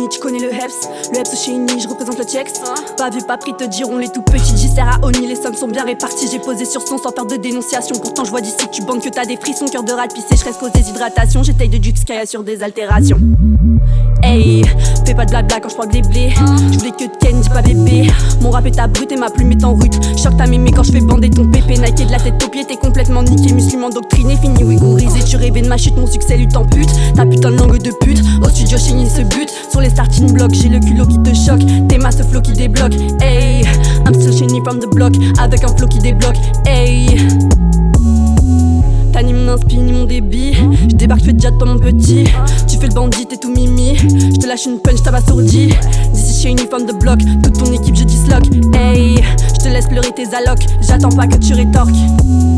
Oni, tu connais le Heps. Le Heps chez Uni, je représente le Tchex. Pas vu, pas pris, te diront les tout petits. J'y sers à Oni, les sommes sont bien réparties. J'ai posé sur son sans peur de dénonciation. Pourtant je vois d'ici que tu bandes, que t'as des frissons. Cœur de rat, pissé, je reste cause déshydratation. J'étaye de Jux Kaya sur des altérations. Hey, fais pas de blabla quand je parle des blés. Je voulais que Ken, dis pas bébé. Mon rap est brut et ma plume est en rut. Choc ta mémé quand je fais bander ton pépé. Nike de la tête aux pieds, t'es complètement niqué. Musulman doctriné, fini ouïgourisé. Tu rêvais de ma chute, mon succès lui t'ampute. Ta putain de langue de pute, au studio chez se bute. Sur les starting blocks, j'ai le culot qui te choque. Tes masses flow qui débloque. Hey, I'm still shiny from the block. Avec un flow qui débloque. Hey, t'as ni mon inspi ni mon débit. Je débarque, fais déjà de toi mon petit. Tu fais le bandit, t'es tout mimi. Je te lâche une punch, t'abasourdis. D'ici chez Uniform de bloc, toute ton équipe je disloque. Hey, je te laisse pleurer tes allocs. J'attends pas que tu rétorques.